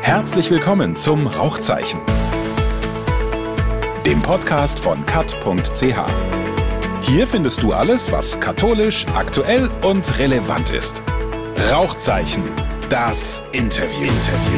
Herzlich willkommen zum Rauchzeichen, dem Podcast von kat.ch. Hier findest du alles, was katholisch, aktuell und relevant ist. Rauchzeichen, das Interview.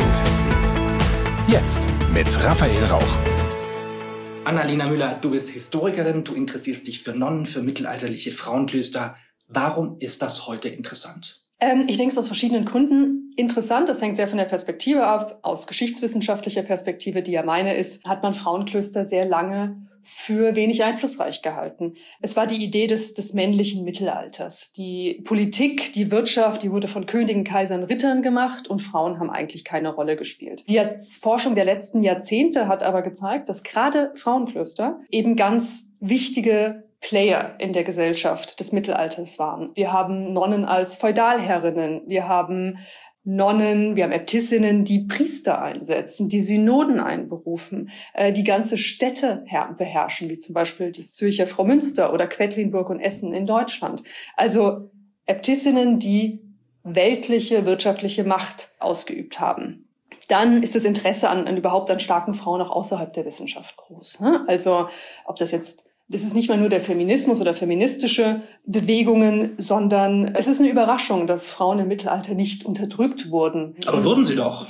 Jetzt mit Raphael Rauch. Annalena Müller, du bist Historikerin, du interessierst dich für Nonnen, für mittelalterliche Frauenklöster. Warum ist das heute interessant? Ich denke, es ist aus verschiedenen Gründen interessant. Das hängt sehr von der Perspektive ab. Aus geschichtswissenschaftlicher Perspektive, die ja meine ist, hat man Frauenklöster sehr lange für wenig einflussreich gehalten. Es war die Idee des männlichen Mittelalters. Die Politik, die Wirtschaft, die wurde von Königen, Kaisern, Rittern gemacht und Frauen haben eigentlich keine Rolle gespielt. Die Forschung der letzten Jahrzehnte hat aber gezeigt, dass gerade Frauenklöster eben ganz wichtige Player in der Gesellschaft des Mittelalters waren. Wir haben Nonnen als Feudalherrinnen, wir haben Nonnen, wir haben Äbtissinnen, die Priester einsetzen, die Synoden einberufen, die ganze Städte beherrschen, wie zum Beispiel das Zürcher Fraumünster oder Quedlinburg und Essen in Deutschland. Also Äbtissinnen, die weltliche, wirtschaftliche Macht ausgeübt haben. Dann ist das Interesse an überhaupt an starken Frauen auch außerhalb der Wissenschaft groß. Also ob das ist nicht mal nur der Feminismus oder feministische Bewegungen, sondern es ist eine Überraschung, dass Frauen im Mittelalter nicht unterdrückt wurden. Aber wurden sie doch.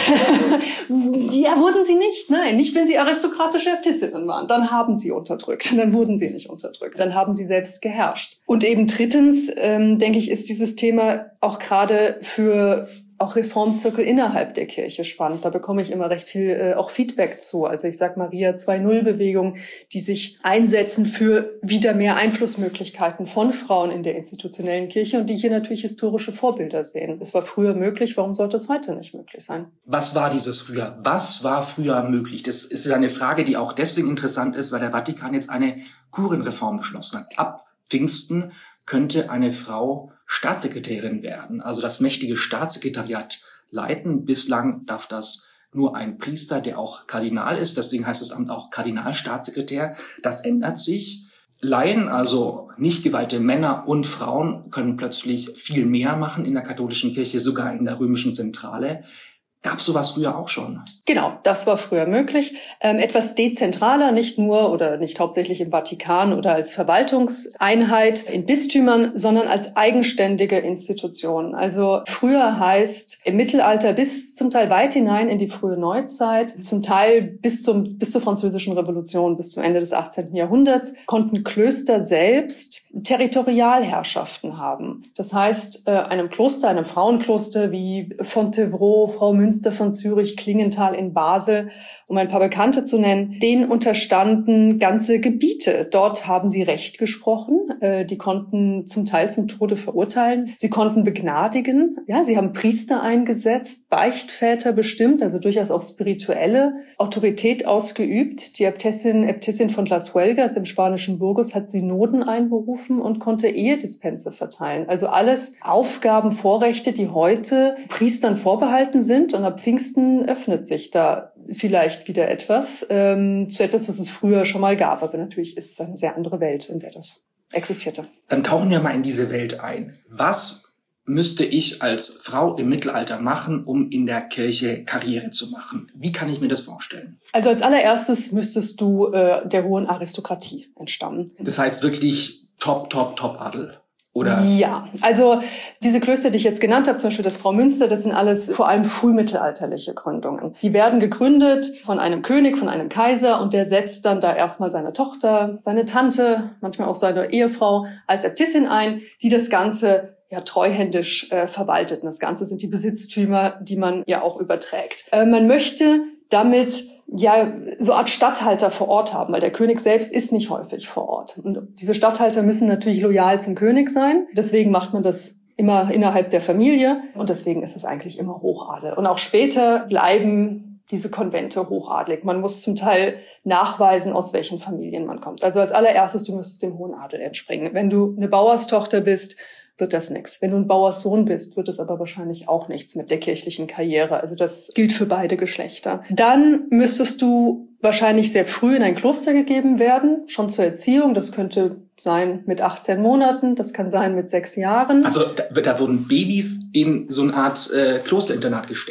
Ja, wurden sie nicht. Nein, nicht, wenn sie aristokratische Äbtissinnen waren. Dann haben sie unterdrückt. Dann wurden sie nicht unterdrückt. Dann haben sie selbst geherrscht. Und eben drittens, denke ich, ist dieses Thema auch gerade für auch Reformzirkel innerhalb der Kirche spannend. Da bekomme ich immer recht viel auch Feedback zu. Also ich sag Maria 2.0-Bewegung, die sich einsetzen für wieder mehr Einflussmöglichkeiten von Frauen in der institutionellen Kirche und die hier natürlich historische Vorbilder sehen. Das war früher möglich, warum sollte es heute nicht möglich sein? Was war dieses früher? Was war früher möglich? Das ist eine Frage, die auch deswegen interessant ist, weil der Vatikan jetzt eine Kurienreform beschlossen hat. Ab Pfingsten könnte eine Frau Staatssekretärin werden, also das mächtige Staatssekretariat leiten. Bislang darf das nur ein Priester, der auch Kardinal ist. Deswegen heißt das Amt auch Kardinalstaatssekretär. Das ändert sich. Laien, also nicht geweihte Männer und Frauen, können plötzlich viel mehr machen in der katholischen Kirche, sogar in der römischen Zentrale. Gab es sowas früher auch schon? Genau, das war früher möglich. Etwas dezentraler, nicht nur oder nicht hauptsächlich im Vatikan oder als Verwaltungseinheit in Bistümern, sondern als eigenständige Institution. Also früher heißt im Mittelalter bis zum Teil weit hinein in die frühe Neuzeit, zum Teil bis zur Französischen Revolution, bis zum Ende des 18. Jahrhunderts, konnten Klöster selbst Territorialherrschaften haben. Das heißt, einem Kloster, einem Frauenkloster wie Fontevraud, Frau Münster von Zürich, Klingenthal in Basel, um ein paar Bekannte zu nennen, denen unterstanden ganze Gebiete. Dort haben sie Recht gesprochen. Die konnten zum Teil zum Tode verurteilen. Sie konnten begnadigen. Ja, sie haben Priester eingesetzt, Beichtväter bestimmt, also durchaus auch spirituelle Autorität ausgeübt. Die Äbtissin von Las Huelgas im spanischen Burgos hat Synoden einberufen und konnte Ehedispense verteilen. Also alles Aufgaben, Vorrechte, die heute Priestern vorbehalten sind. Und ab Pfingsten öffnet sich da vielleicht wieder etwas, zu etwas, was es früher schon mal gab. Aber natürlich ist es eine sehr andere Welt, in der das existierte. Dann tauchen wir mal in diese Welt ein. Was müsste ich als Frau im Mittelalter machen, um in der Kirche Karriere zu machen? Wie kann ich mir das vorstellen? Also als allererstes müsstest du der hohen Aristokratie entstammen. Das heißt wirklich Top-Adel. Oder? Ja, also diese Klöster, die ich jetzt genannt habe, zum Beispiel das Fraumünster, das sind alles vor allem frühmittelalterliche Gründungen. Die werden gegründet von einem König, von einem Kaiser und der setzt dann da erstmal seine Tochter, seine Tante, manchmal auch seine Ehefrau als Äbtissin ein, die das Ganze ja treuhändisch verwaltet. Und das Ganze sind die Besitztümer, die man ja auch überträgt. Man möchte damit ja so eine Art Statthalter vor Ort haben, weil der König selbst ist nicht häufig vor Ort. Und diese Statthalter müssen natürlich loyal zum König sein. Deswegen macht man das immer innerhalb der Familie und deswegen ist es eigentlich immer Hochadel. Und auch später bleiben diese Konvente hochadelig. Man muss zum Teil nachweisen, aus welchen Familien man kommt. Also als allererstes, du müsstest dem hohen Adel entspringen. Wenn du eine Bauerstochter bist, wird das nichts. Wenn du ein Bauerssohn bist, wird es aber wahrscheinlich auch nichts mit der kirchlichen Karriere. Also das gilt für beide Geschlechter. Dann müsstest du wahrscheinlich sehr früh in ein Kloster gegeben werden, schon zur Erziehung. Das könnte sein mit 18 Monaten, das kann sein mit 6 Jahren. Also da wurden Babys in so eine Art Klosterinternat gesteckt.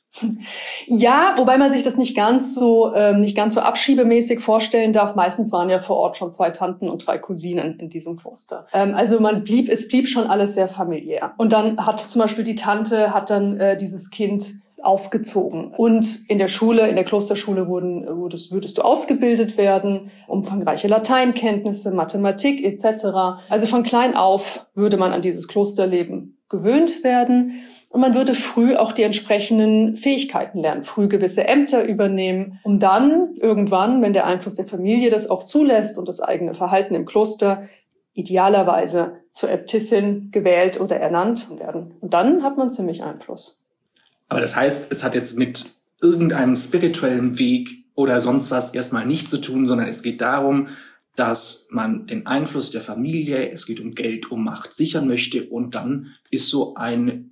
Ja, wobei man sich das nicht ganz so abschiebemäßig vorstellen darf. Meistens waren ja vor Ort schon 2 Tanten und 3 Cousinen in diesem Kloster. Also es blieb schon alles sehr familiär. Und dann hat zum Beispiel die Tante dieses Kind aufgezogen. Und in der Klosterschule würdest du ausgebildet werden, umfangreiche Lateinkenntnisse, Mathematik etc. Also von klein auf würde man an dieses Klosterleben gewöhnt werden. Und man würde früh auch die entsprechenden Fähigkeiten lernen, früh gewisse Ämter übernehmen, um dann irgendwann, wenn der Einfluss der Familie das auch zulässt und das eigene Verhalten im Kloster, idealerweise zur Äbtissin gewählt oder ernannt werden. Und dann hat man ziemlich Einfluss. Aber das heißt, es hat jetzt mit irgendeinem spirituellen Weg oder sonst was erstmal nichts zu tun, sondern es geht darum, dass man den Einfluss der Familie, es geht um Geld, um Macht sichern möchte und dann ist so eine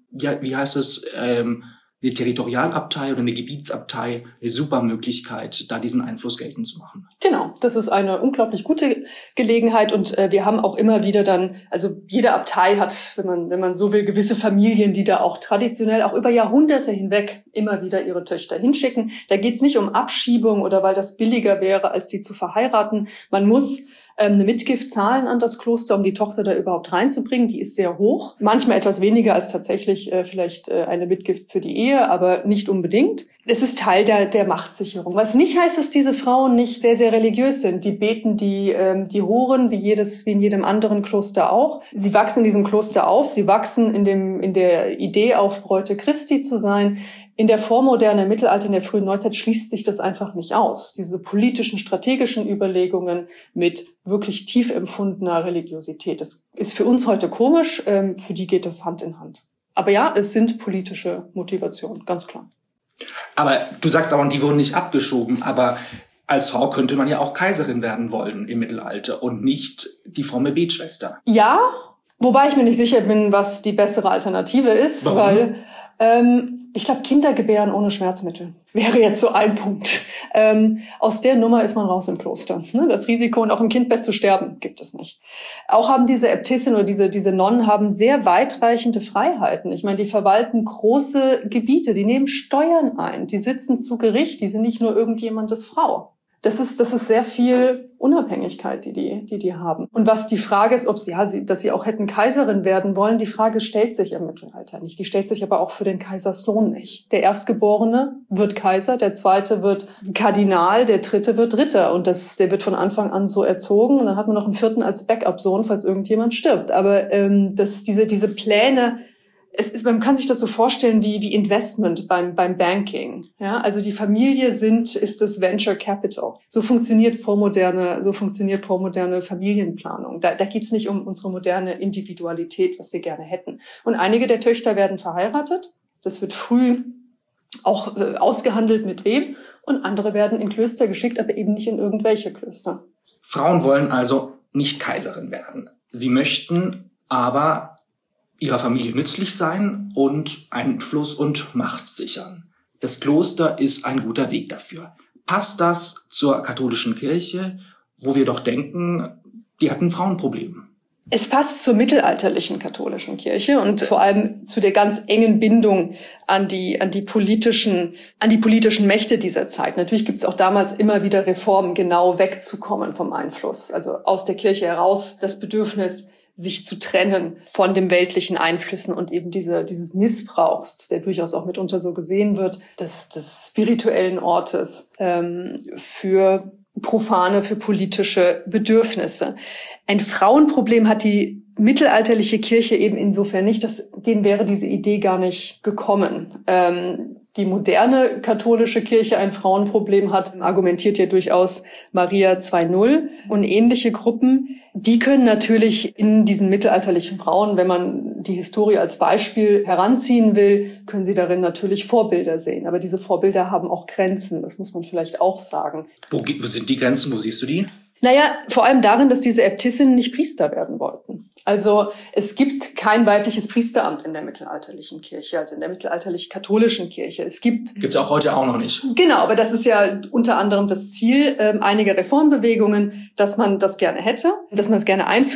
Territorialabtei oder eine Gebietsabtei eine super Möglichkeit, da diesen Einfluss geltend zu machen. Genau, das ist eine unglaublich gute Gelegenheit und wir haben auch immer wieder also jede Abtei hat, wenn man so will, gewisse Familien, die da auch traditionell auch über Jahrhunderte hinweg immer wieder ihre Töchter hinschicken. Da geht's nicht um Abschiebung oder weil das billiger wäre, als die zu verheiraten. Man muss eine Mitgift zahlen an das Kloster, um die Tochter da überhaupt reinzubringen. Die ist sehr hoch. Manchmal etwas weniger als tatsächlich vielleicht eine Mitgift für die Ehe, aber nicht unbedingt. Es ist Teil der Machtsicherung. Was nicht heißt, dass diese Frauen nicht sehr, sehr religiös sind. Die beten die Horen wie in jedem anderen Kloster auch. Sie wachsen in diesem Kloster auf. Sie wachsen in der Idee auf, Bräute Christi zu sein. In der Vormoderne, im Mittelalter, in der frühen Neuzeit schließt sich das einfach nicht aus. Diese politischen, strategischen Überlegungen mit wirklich tief empfundener Religiosität. Das ist für uns heute komisch, für die geht das Hand in Hand. Aber ja, es sind politische Motivationen, ganz klar. Aber du sagst aber, die wurden nicht abgeschoben, aber als Frau könnte man ja auch Kaiserin werden wollen im Mittelalter und nicht die fromme Betschwester. Ja, wobei ich mir nicht sicher bin, was die bessere Alternative ist. Warum? Weil ich glaube, Kindergebären ohne Schmerzmittel wäre jetzt so ein Punkt. Aus der Nummer ist man raus im Kloster. Das Risiko, und auch im Kindbett zu sterben, gibt es nicht. Auch haben diese Äbtissin oder diese Nonnen haben sehr weitreichende Freiheiten. Ich meine, die verwalten große Gebiete, die nehmen Steuern ein, die sitzen zu Gericht, die sind nicht nur irgendjemandes Frau. Das ist sehr viel Unabhängigkeit, die haben. Und was die Frage ist, dass sie auch hätten Kaiserin werden wollen, die Frage stellt sich im Mittelalter nicht. Die stellt sich aber auch für den Kaiserssohn nicht. Der Erstgeborene wird Kaiser, der Zweite wird Kardinal, der Dritte wird Ritter. Und der wird von Anfang an so erzogen. Und dann hat man noch einen Vierten als Backup-Sohn, falls irgendjemand stirbt. Aber diese Pläne, man kann sich das so vorstellen wie Investment beim Banking. Ja, also die Familie ist das Venture Capital. So funktioniert vormoderne Familienplanung. Da geht's nicht um unsere moderne Individualität, was wir gerne hätten. Und einige der Töchter werden verheiratet. Das wird früh auch ausgehandelt, mit wem. Und andere werden in Klöster geschickt, aber eben nicht in irgendwelche Klöster. Frauen wollen also nicht Kaiserin werden. Sie möchten aber ihrer Familie nützlich sein und Einfluss und Macht sichern. Das Kloster ist ein guter Weg dafür. Passt das zur katholischen Kirche, wo wir doch denken, die hat ein Frauenproblem? Es passt zur mittelalterlichen katholischen Kirche und vor allem zu der ganz engen Bindung an die politischen Mächte dieser Zeit. Natürlich gibt es auch damals immer wieder Reformen, genau wegzukommen vom Einfluss. Also aus der Kirche heraus das Bedürfnis, sich zu trennen von den weltlichen Einflüssen und eben dieses Missbrauchs, der durchaus auch mitunter so gesehen wird, des spirituellen Ortes für profane, für politische Bedürfnisse. Ein Frauenproblem hat die mittelalterliche Kirche eben insofern nicht, denen wäre diese Idee gar nicht gekommen. Die moderne katholische Kirche ein Frauenproblem hat, argumentiert ja durchaus Maria 2.0 und ähnliche Gruppen. Die können natürlich in diesen mittelalterlichen Frauen, wenn man die Historie als Beispiel heranziehen will, können sie darin natürlich Vorbilder sehen. Aber diese Vorbilder haben auch Grenzen, das muss man vielleicht auch sagen. Wo sind die Grenzen? Wo siehst du die? Naja, vor allem darin, dass diese Äbtissinnen nicht Priester werden wollten. Also es gibt kein weibliches Priesteramt in der mittelalterlichen Kirche, also in der mittelalterlich-katholischen Kirche. Gibt's auch heute auch noch nicht. Genau, aber das ist ja unter anderem das Ziel einiger Reformbewegungen, dass man das gerne hätte, dass man es gerne einführen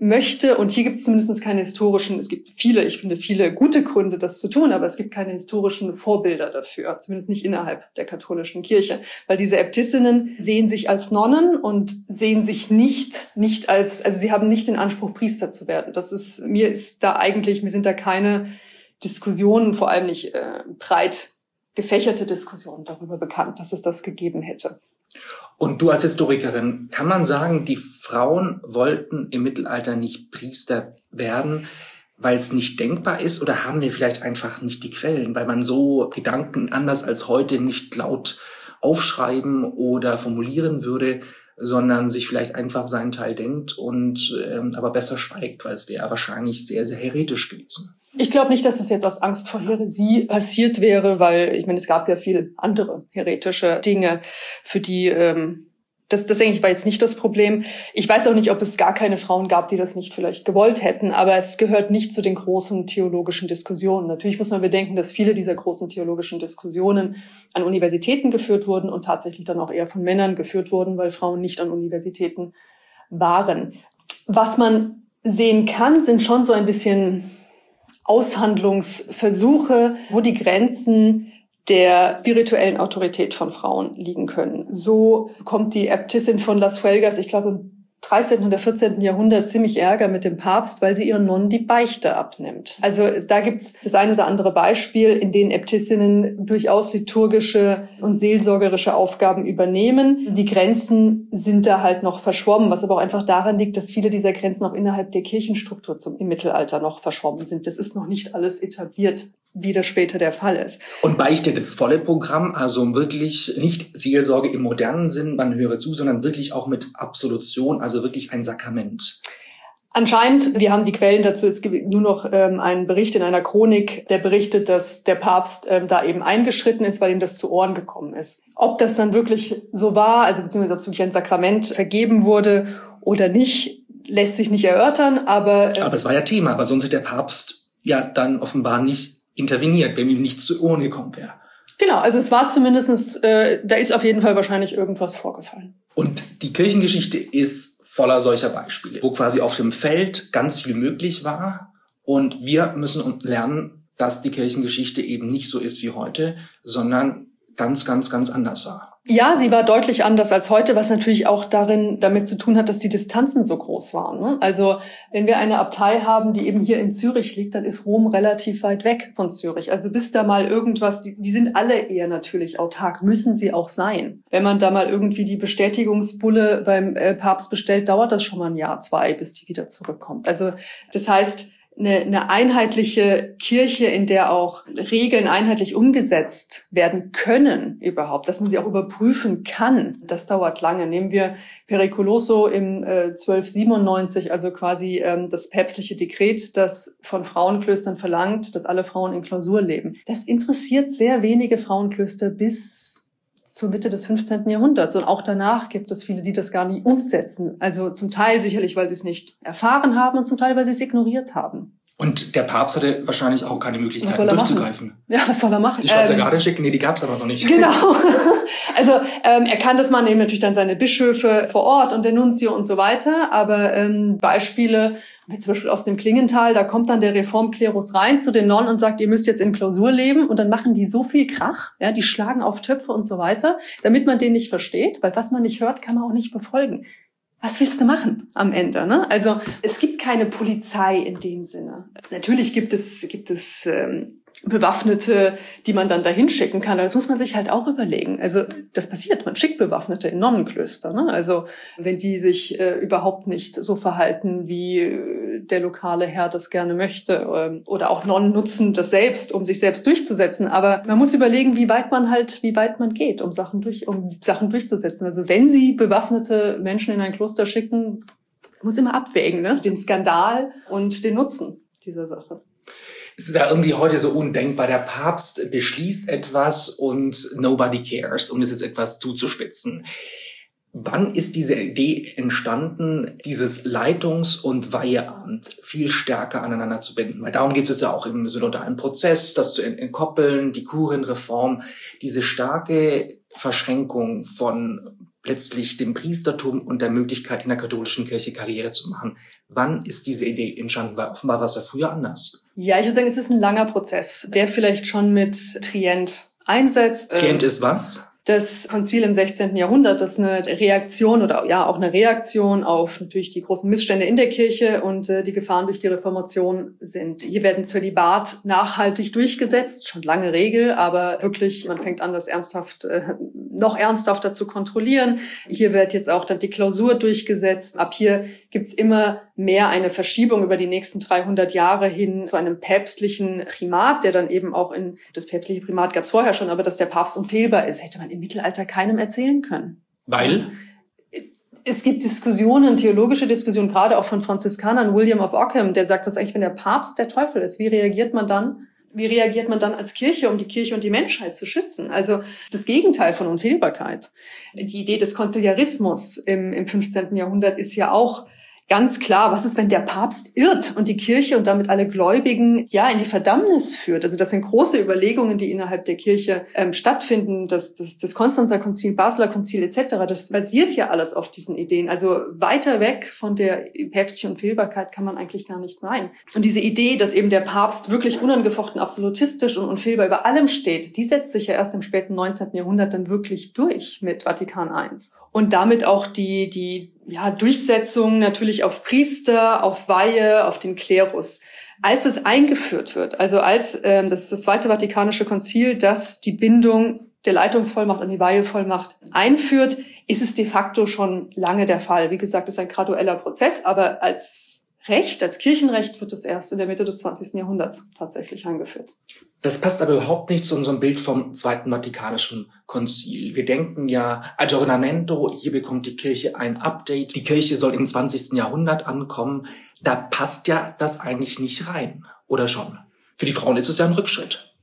möchte, und hier gibt es zumindest keine historischen, es gibt ich finde viele gute Gründe, das zu tun, aber es gibt keine historischen Vorbilder dafür, zumindest nicht innerhalb der katholischen Kirche, weil diese Äbtissinnen sehen sich als Nonnen und sehen sich nicht als, also sie haben nicht den Anspruch, Priester zu werden. Mir sind da keine Diskussionen, vor allem nicht breit gefächerte Diskussionen darüber bekannt, dass es das gegeben hätte. Und du als Historikerin, kann man sagen, die Frauen wollten im Mittelalter nicht Priester werden, weil es nicht denkbar ist? Oder haben wir vielleicht einfach nicht die Quellen, weil man so Gedanken anders als heute nicht laut aufschreiben oder formulieren würde, sondern sich vielleicht einfach seinen Teil denkt und aber besser schweigt, weil es wäre wahrscheinlich sehr, sehr heretisch gewesen. Ich glaube nicht, dass es jetzt aus Angst vor Häresie passiert wäre, weil ich meine, es gab ja viele andere heretische Dinge, für die das denke ich war jetzt nicht das Problem. Ich weiß auch nicht, ob es gar keine Frauen gab, die das nicht vielleicht gewollt hätten, aber es gehört nicht zu den großen theologischen Diskussionen. Natürlich muss man bedenken, dass viele dieser großen theologischen Diskussionen an Universitäten geführt wurden und tatsächlich dann auch eher von Männern geführt wurden, weil Frauen nicht an Universitäten waren. Was man sehen kann, sind schon so ein bisschen Aushandlungsversuche, wo die Grenzen der spirituellen Autorität von Frauen liegen können. So kommt die Äbtissin von Las Huelgas, ich glaube im 13. oder 14. Jahrhundert, ziemlich Ärger mit dem Papst, weil sie ihren Nonnen die Beichte abnimmt. Also da gibt's das ein oder andere Beispiel, in denen Äbtissinnen durchaus liturgische und seelsorgerische Aufgaben übernehmen. Die Grenzen sind da halt noch verschwommen, was aber auch einfach daran liegt, dass viele dieser Grenzen auch innerhalb der Kirchenstruktur im Mittelalter noch verschwommen sind. Das ist noch nicht alles etabliert, wie das später der Fall ist. Und Beichte, das volle Programm, also wirklich nicht Seelsorge im modernen Sinn, man höre zu, sondern wirklich auch mit Absolution, also wirklich ein Sakrament. Anscheinend, wir haben die Quellen dazu, es gibt nur noch einen Bericht in einer Chronik, der berichtet, dass der Papst da eben eingeschritten ist, weil ihm das zu Ohren gekommen ist. Ob das dann wirklich so war, also beziehungsweise ob es wirklich ein Sakrament vergeben wurde oder nicht, lässt sich nicht erörtern, aber es war ja Thema, aber sonst hätte der Papst ja dann offenbar nicht interveniert, wenn ihm nichts zu Ohren gekommen wäre. Genau, also es war zumindest, da ist auf jeden Fall wahrscheinlich irgendwas vorgefallen. Und die Kirchengeschichte ist voller solcher Beispiele, wo quasi auf dem Feld ganz viel möglich war. Und wir müssen lernen, dass die Kirchengeschichte eben nicht so ist wie heute, sondern ganz, ganz, ganz anders war. Ja, sie war deutlich anders als heute, was natürlich auch damit zu tun hat, dass die Distanzen so groß waren. Ne? Also wenn wir eine Abtei haben, die eben hier in Zürich liegt, dann ist Rom relativ weit weg von Zürich. Also bis da mal irgendwas, die sind alle eher natürlich autark, müssen sie auch sein. Wenn man da mal irgendwie die Bestätigungsbulle beim Papst bestellt, dauert das schon mal ein Jahr, 2, bis die wieder zurückkommt. Also das heißt, eine einheitliche Kirche, in der auch Regeln einheitlich umgesetzt werden können überhaupt, dass man sie auch überprüfen kann, das dauert lange. Nehmen wir Periculoso im 1297, also quasi das päpstliche Dekret, das von Frauenklöstern verlangt, dass alle Frauen in Klausur leben. Das interessiert sehr wenige Frauenklöster bis zur Mitte des 15. Jahrhunderts. Und auch danach gibt es viele, die das gar nicht umsetzen. Also zum Teil sicherlich, weil sie es nicht erfahren haben und zum Teil, weil sie es ignoriert haben. Und der Papst hatte wahrscheinlich auch keine Möglichkeit, durchzugreifen. Machen? Ja, was soll er machen? Die Schweizer Garde schicken? Nee, die gab's aber noch nicht. Genau. Also er kann das machen, eben natürlich dann seine Bischöfe vor Ort und der Nunzio und so weiter. Aber Beispiele, wie zum Beispiel aus dem Klingenthal, da kommt dann der Reformklerus rein zu den Nonnen und sagt, ihr müsst jetzt in Klausur leben. Und dann machen die so viel Krach, ja, die schlagen auf Töpfe und so weiter, damit man den nicht versteht. Weil was man nicht hört, kann man auch nicht befolgen. Was willst du machen am Ende? Ne? Also es gibt keine Polizei in dem Sinne. Natürlich gibt es Bewaffnete, die man dann dahin schicken kann. Aber das muss man sich halt auch überlegen. Also das passiert, man schickt Bewaffnete in Nonnenklöster. Ne? Also wenn die sich überhaupt nicht so verhalten, wie der lokale Herr das gerne möchte. Oder auch Nonnen nutzen das selbst, um sich selbst durchzusetzen. Aber man muss überlegen, wie weit man geht, um Sachen durchzusetzen. Also wenn sie bewaffnete Menschen in ein Kloster schicken, muss immer abwägen, ne? Den Skandal und den Nutzen dieser Sache. Es ist ja irgendwie heute so undenkbar. Der Papst beschließt etwas und nobody cares, um es jetzt etwas zuzuspitzen. Wann ist diese Idee entstanden, dieses Leitungs- und Weiheamt viel stärker aneinander zu binden? Weil darum geht es jetzt ja auch im synodalen Prozess, das zu entkoppeln, die Kurienreform, diese starke Verschränkung von letztlich dem Priestertum und der Möglichkeit, in der katholischen Kirche Karriere zu machen. Wann ist diese Idee entstanden? Weil offenbar war es ja früher anders. Ja, ich würde sagen, es ist ein langer Prozess, der vielleicht schon mit Trient einsetzt. Trient ist was? Das Konzil im 16. Jahrhundert, das ist eine Reaktion oder ja auch eine Reaktion auf natürlich die großen Missstände in der Kirche und die Gefahren durch die Reformation sind. Hier werden Zölibat nachhaltig durchgesetzt, schon lange Regel, aber wirklich, man fängt an, das noch ernsthafter zu kontrollieren. Hier wird jetzt auch dann die Klausur durchgesetzt. Ab hier gibt's immer mehr eine Verschiebung über die nächsten 300 Jahre hin zu einem päpstlichen Primat, der dann eben auch das päpstliche Primat gab es vorher schon, aber dass der Papst unfehlbar ist, hätte man im Mittelalter keinem erzählen können. Weil? Es gibt Diskussionen, theologische Diskussionen, gerade auch von Franziskanern, William of Ockham, der sagt, was eigentlich, wenn der Papst der Teufel ist, wie reagiert man dann als Kirche, um die Kirche und die Menschheit zu schützen? Also das Gegenteil von Unfehlbarkeit. Die Idee des Konziliarismus im 15. Jahrhundert ist ja auch ganz klar, was ist, wenn der Papst irrt und die Kirche und damit alle Gläubigen ja in die Verdammnis führt? Also das sind große Überlegungen, die innerhalb der Kirche stattfinden. Das Konstanzer Konzil, Basler Konzil etc., das basiert ja alles auf diesen Ideen. Also weiter weg von der päpstlichen Unfehlbarkeit kann man eigentlich gar nicht sein. Und diese Idee, dass eben der Papst wirklich unangefochten absolutistisch und unfehlbar über allem steht, die setzt sich ja erst im späten 19. Jahrhundert dann wirklich durch mit Vatikan I. Und damit auch die Durchsetzung natürlich auf Priester, auf Weihe, auf den Klerus. Als es eingeführt wird, also das ist das Zweite Vatikanische Konzil, das die Bindung der Leitungsvollmacht an die Weihevollmacht einführt, ist es de facto schon lange der Fall. Wie gesagt, es ist ein gradueller Prozess, aber als Kirchenrecht wird es erst in der Mitte des 20. Jahrhunderts tatsächlich eingeführt. Das passt aber überhaupt nicht zu unserem Bild vom Zweiten Vatikanischen Konzil. Wir denken ja, Aggiornamento, hier bekommt die Kirche ein Update, die Kirche soll im 20. Jahrhundert ankommen. Da passt ja das eigentlich nicht rein, oder schon? Für die Frauen ist es ja ein Rückschritt.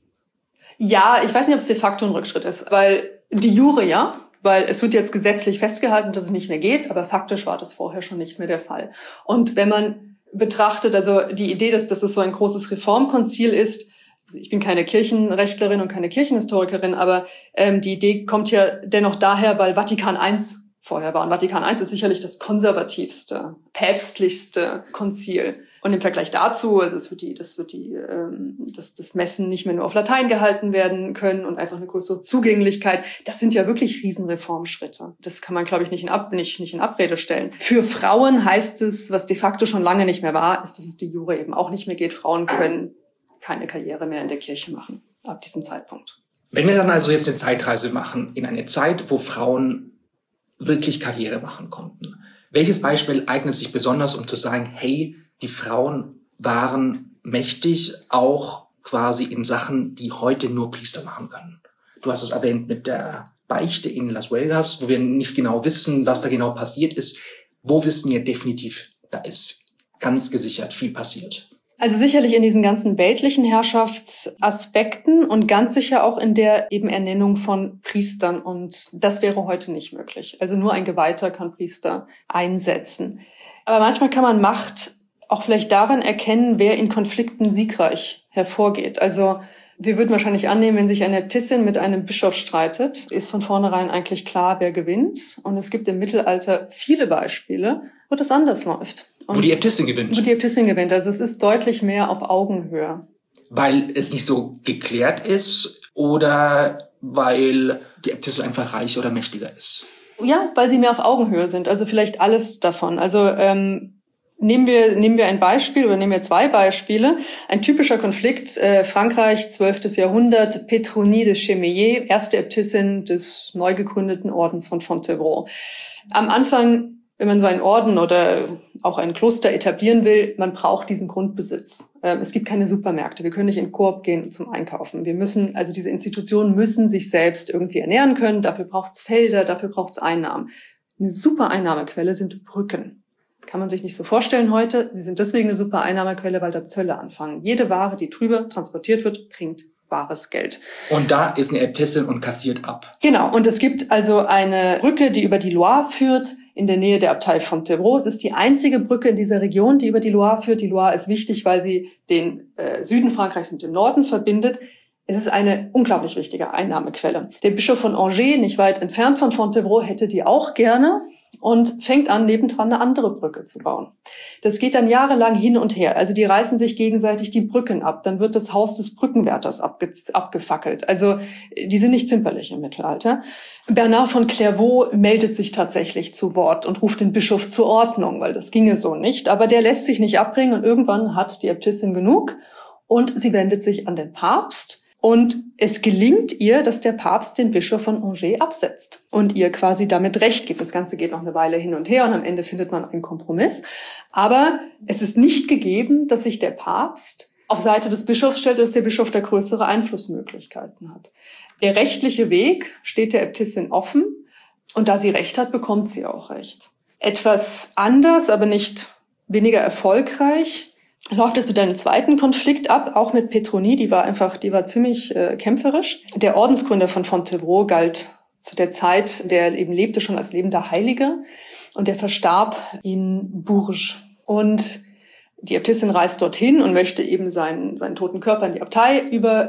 Ja, ich weiß nicht, ob es de facto ein Rückschritt ist, weil die Jure weil es wird jetzt gesetzlich festgehalten, dass es nicht mehr geht, aber faktisch war das vorher schon nicht mehr der Fall. Und wenn man betrachtet, also die Idee, dass es so ein großes Reformkonzil ist, also ich bin keine Kirchenrechtlerin und keine Kirchenhistorikerin, aber die Idee kommt ja dennoch daher, weil Vatikan I vorher war. Und Vatikan I ist sicherlich das konservativste, päpstlichste Konzil. Und im Vergleich dazu, also das Messen nicht mehr nur auf Latein gehalten werden können und einfach eine größere Zugänglichkeit, das sind ja wirklich Riesenreformschritte. Das kann man, glaube ich, nicht in Abrede stellen. Für Frauen heißt es, was de facto schon lange nicht mehr war, ist, dass es die Jure eben auch nicht mehr geht. Frauen können keine Karriere mehr in der Kirche machen, ab diesem Zeitpunkt. Wenn wir dann also jetzt eine Zeitreise machen, in eine Zeit, wo Frauen wirklich Karriere machen konnten, welches Beispiel eignet sich besonders, um zu sagen, hey, die Frauen waren mächtig, auch quasi in Sachen, die heute nur Priester machen können? Du hast es erwähnt mit der Beichte in Las Huelgas, wo wir nicht genau wissen, was da genau passiert ist. Wo wissen wir definitiv, da ist ganz gesichert viel passiert? Also sicherlich in diesen ganzen weltlichen Herrschaftsaspekten und ganz sicher auch in der eben Ernennung von Priestern. Und das wäre heute nicht möglich. Also nur ein Geweihter kann Priester einsetzen. Aber manchmal kann man Macht auch vielleicht daran erkennen, wer in Konflikten siegreich hervorgeht. Also wir würden wahrscheinlich annehmen, wenn sich eine Äbtissin mit einem Bischof streitet, ist von vornherein eigentlich klar, wer gewinnt. Und es gibt im Mittelalter viele Beispiele, wo das anders läuft. Und wo die Äbtissin gewinnt. Wo die Äbtissin gewinnt. Also es ist deutlich mehr auf Augenhöhe. Weil es nicht so geklärt ist oder weil die Äbtissin einfach reicher oder mächtiger ist? Ja, weil sie mehr auf Augenhöhe sind. Also vielleicht alles davon. Also nehmen wir ein Beispiel oder nehmen wir zwei Beispiele. Ein typischer Konflikt, Frankreich, 12. Jahrhundert, Pétronie de Chemillé, erste Äbtissin des neu gegründeten Ordens von Fontevraud. Am Anfang, wenn man so einen Orden oder auch ein Kloster etablieren will, man braucht diesen Grundbesitz. Es gibt keine Supermärkte. Wir können nicht in Coop gehen zum Einkaufen. Diese Institutionen müssen sich selbst irgendwie ernähren können. Dafür braucht's Felder, dafür braucht's Einnahmen. Eine super Einnahmequelle sind Brücken. Kann man sich nicht so vorstellen heute. Sie sind deswegen eine super Einnahmequelle, weil da Zölle anfangen. Jede Ware, die drüber transportiert wird, bringt bares Geld. Und da ist eine Äbtissin und kassiert ab. Genau. Und es gibt also eine Brücke, die über die Loire führt, in der Nähe der Abtei Fontevraud. Es ist die einzige Brücke in dieser Region, die über die Loire führt. Die Loire ist wichtig, weil sie den Süden Frankreichs mit dem Norden verbindet. Es ist eine unglaublich wichtige Einnahmequelle. Der Bischof von Angers, nicht weit entfernt von Fontevraud, hätte die auch gerne und fängt an, nebendran eine andere Brücke zu bauen. Das geht dann jahrelang hin und her. Also die reißen sich gegenseitig die Brücken ab. Dann wird das Haus des Brückenwärters abgefackelt. Also die sind nicht zimperlich im Mittelalter. Bernard von Clairvaux meldet sich tatsächlich zu Wort und ruft den Bischof zur Ordnung, weil das ginge so nicht. Aber der lässt sich nicht abbringen und irgendwann hat die Äbtissin genug und sie wendet sich an den Papst. Und es gelingt ihr, dass der Papst den Bischof von Angers absetzt und ihr quasi damit Recht gibt. Das Ganze geht noch eine Weile hin und her und am Ende findet man einen Kompromiss. Aber es ist nicht gegeben, dass sich der Papst auf Seite des Bischofs stellt, dass der Bischof da größere Einflussmöglichkeiten hat. Der rechtliche Weg steht der Äbtissin offen und da sie Recht hat, bekommt sie auch Recht. Etwas anders, aber nicht weniger erfolgreich läuft es mit einem zweiten Konflikt ab, auch mit Petronie, die war ziemlich kämpferisch. Der Ordensgründer von Fontevraud galt zu der Zeit, der eben lebte schon als lebender Heiliger und der verstarb in Bourges. Und die Äbtissin reist dorthin und möchte eben seinen toten Körper in die Abtei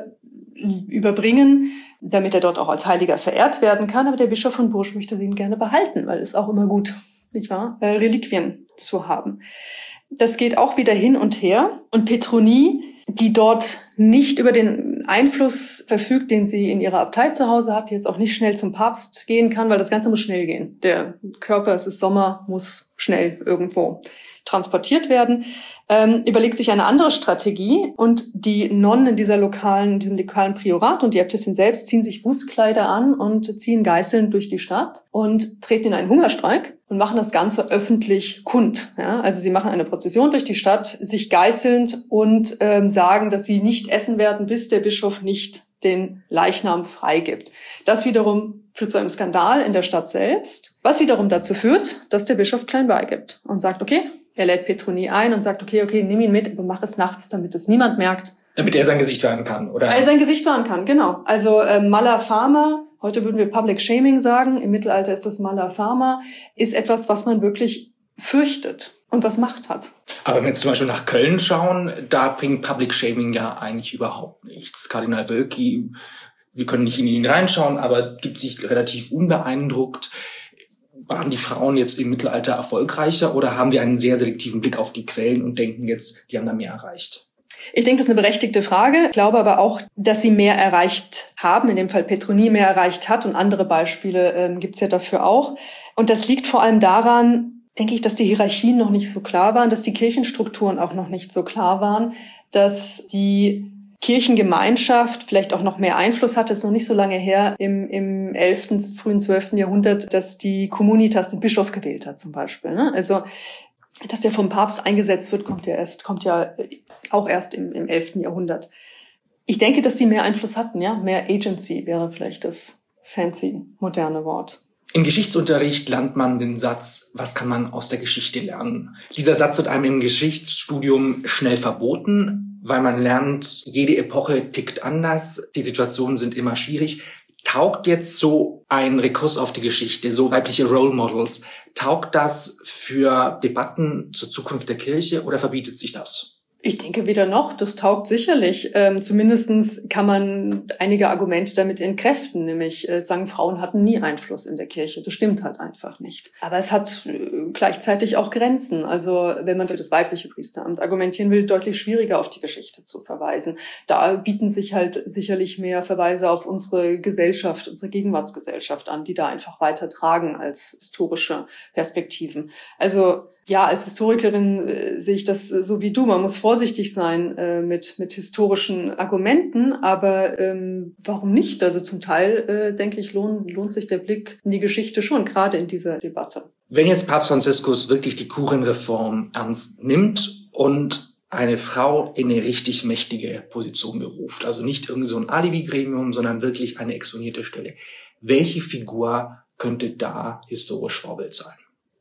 überbringen, damit er dort auch als Heiliger verehrt werden kann. Aber der Bischof von Bourges möchte sie ihn gerne behalten, weil es auch immer gut, nicht wahr, Reliquien zu haben. Das geht auch wieder hin und her. Und Petronie, die dort nicht über den Einfluss verfügt, den sie in ihrer Abtei zu Hause hat, die jetzt auch nicht schnell zum Papst gehen kann, weil das Ganze muss schnell gehen. Der Körper, es ist Sommer, muss schnell irgendwo transportiert werden, überlegt sich eine andere Strategie und die Nonnen in diesem lokalen Priorat und die Äbtissin selbst ziehen sich Bußkleider an und ziehen geißelnd durch die Stadt und treten in einen Hungerstreik und machen das Ganze öffentlich kund. Ja, also sie machen eine Prozession durch die Stadt, sich geißelnd und sagen, dass sie nicht essen werden, bis der Bischof nicht den Leichnam freigibt. Das wiederum führt zu einem Skandal in der Stadt selbst, was wiederum dazu führt, dass der Bischof klein beigibt und sagt, okay, er lädt Petronie ein und sagt, okay, nimm ihn mit, aber mach es nachts, damit es niemand merkt. Damit er sein Gesicht wahren kann, oder? Sein Gesicht wahren kann, genau. Also mala fama, heute würden wir Public Shaming sagen, im Mittelalter ist das mala fama, ist etwas, was man wirklich fürchtet und was Macht hat. Aber wenn wir jetzt zum Beispiel nach Köln schauen, da bringt Public Shaming ja eigentlich überhaupt nichts. Kardinal Wölki, wir können nicht in ihn reinschauen, aber gibt sich relativ unbeeindruckt. Waren die Frauen jetzt im Mittelalter erfolgreicher oder haben wir einen sehr selektiven Blick auf die Quellen und denken jetzt, die haben da mehr erreicht? Ich denke, das ist eine berechtigte Frage. Ich glaube aber auch, dass sie mehr erreicht haben, in dem Fall Petronie mehr erreicht hat und andere Beispiele gibt's ja dafür auch. Und das liegt vor allem daran, denke ich, dass die Hierarchien noch nicht so klar waren, dass die Kirchenstrukturen auch noch nicht so klar waren, dass die Kirchengemeinschaft vielleicht auch noch mehr Einfluss hatte. Es ist noch nicht so lange her, im 11., frühen 12. Jahrhundert, dass die Communitas den Bischof gewählt hat zum Beispiel. Ne? Also, dass der vom Papst eingesetzt wird, kommt ja auch erst im 11. Jahrhundert. Ich denke, dass die mehr Einfluss hatten, ja. Mehr Agency wäre vielleicht das fancy, moderne Wort. Im Geschichtsunterricht lernt man den Satz, was kann man aus der Geschichte lernen? Dieser Satz wird einem im Geschichtsstudium schnell verboten, weil man lernt, jede Epoche tickt anders, die Situationen sind immer schwierig. Taugt jetzt so ein Rekurs auf die Geschichte, so weibliche Role Models, taugt das für Debatten zur Zukunft der Kirche oder verbietet sich das? Ich denke weder noch, das taugt sicherlich. Zumindestens kann man einige Argumente damit entkräften, nämlich sagen, Frauen hatten nie Einfluss in der Kirche. Das stimmt halt einfach nicht. Aber es hat gleichzeitig auch Grenzen. Also wenn man das weibliche Priesteramt argumentieren will, deutlich schwieriger auf die Geschichte zu verweisen. Da bieten sich halt sicherlich mehr Verweise auf unsere Gesellschaft, unsere Gegenwartsgesellschaft an, die da einfach weiter tragen als historische Perspektiven. Also ja, als Historikerin sehe ich das so wie du. Man muss vorsichtig sein mit historischen Argumenten, aber warum nicht? Also zum Teil, denke ich, lohnt sich der Blick in die Geschichte schon, gerade in dieser Debatte. Wenn jetzt Papst Franziskus wirklich die Kurienreform ernst nimmt und eine Frau in eine richtig mächtige Position beruft, also nicht irgendwie so ein Alibi-Gremium, sondern wirklich eine exponierte Stelle, welche Figur könnte da historisch Vorbild sein?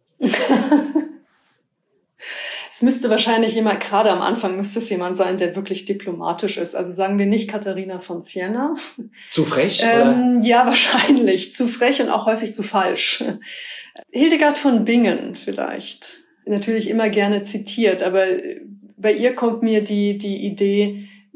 Es müsste wahrscheinlich gerade am Anfang müsste es jemand sein, der wirklich diplomatisch ist. Also sagen wir nicht Katharina von Siena. Zu frech? Oder? Ja, wahrscheinlich. Zu frech und auch häufig zu falsch. Hildegard von Bingen vielleicht. Natürlich immer gerne zitiert, aber bei ihr kommt mir die Idee,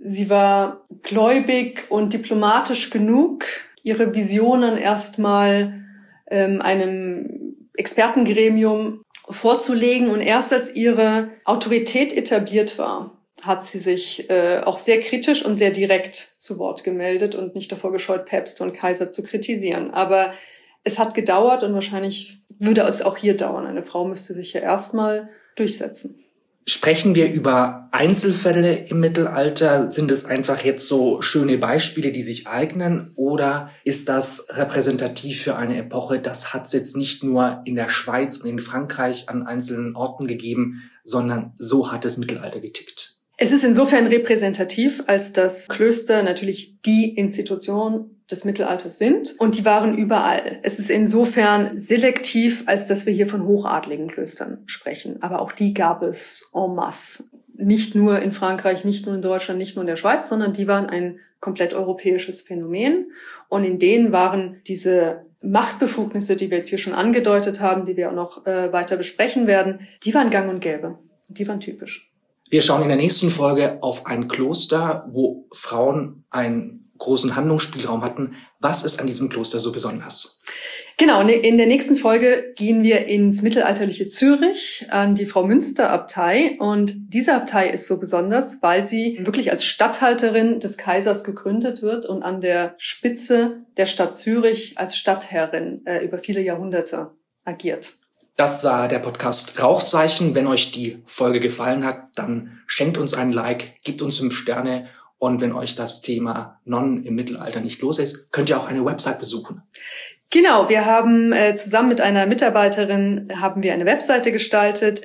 Sie war gläubig und diplomatisch genug, ihre Visionen erstmal einem Expertengremium vorzulegen. Und erst als ihre Autorität etabliert war, hat sie sich auch sehr kritisch und sehr direkt zu Wort gemeldet und nicht davor gescheut, Päpste und Kaiser zu kritisieren. Aber es hat gedauert und wahrscheinlich würde es auch hier dauern. Eine Frau müsste sich ja erstmal durchsetzen. Sprechen wir über Einzelfälle im Mittelalter? Sind es einfach jetzt so schöne Beispiele, die sich eignen? Oder ist das repräsentativ für eine Epoche? Das hat es jetzt nicht nur in der Schweiz und in Frankreich an einzelnen Orten gegeben, sondern so hat das Mittelalter getickt. Es ist insofern repräsentativ, als dass Klöster natürlich die Institution des Mittelalters sind und die waren überall. Es ist insofern selektiv, als dass wir hier von hochadligen Klöstern sprechen. Aber auch die gab es en masse. Nicht nur in Frankreich, nicht nur in Deutschland, nicht nur in der Schweiz, sondern die waren ein komplett europäisches Phänomen. Und in denen waren diese Machtbefugnisse, die wir jetzt hier schon angedeutet haben, die wir auch noch weiter besprechen werden, die waren gang und gäbe. Die waren typisch. Wir schauen in der nächsten Folge auf ein Kloster, wo Frauen einen großen Handlungsspielraum hatten. Was ist an diesem Kloster so besonders? Genau, in der nächsten Folge gehen wir ins mittelalterliche Zürich an die Frau-Münster-Abtei. Und diese Abtei ist so besonders, weil sie wirklich als Statthalterin des Kaisers gegründet wird und an der Spitze der Stadt Zürich als Stadtherrin über viele Jahrhunderte agiert. Das war der Podcast Rauchzeichen. Wenn euch die Folge gefallen hat, dann schenkt uns ein Like, gebt uns 5 Sterne. Und wenn euch das Thema Nonnen im Mittelalter nicht los ist, könnt ihr auch eine Website besuchen. Genau, wir haben zusammen mit einer Mitarbeiterin eine Webseite gestaltet,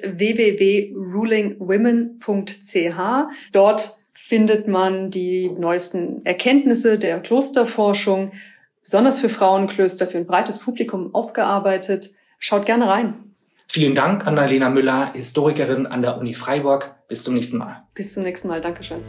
www.rulingwomen.ch. Dort findet man die neuesten Erkenntnisse der Klosterforschung, besonders für Frauenklöster, für ein breites Publikum aufgearbeitet. Schaut gerne rein. Vielen Dank, Annalena Müller, Historikerin an der Uni Freiburg. Bis zum nächsten Mal. Bis zum nächsten Mal. Dankeschön.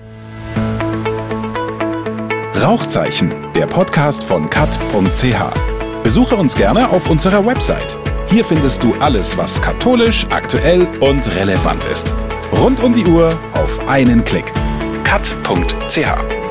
Rauchzeichen, der Podcast von kat.ch. Besuche uns gerne auf unserer Website. Hier findest du alles, was katholisch, aktuell und relevant ist. Rund um die Uhr auf einen Klick. kat.ch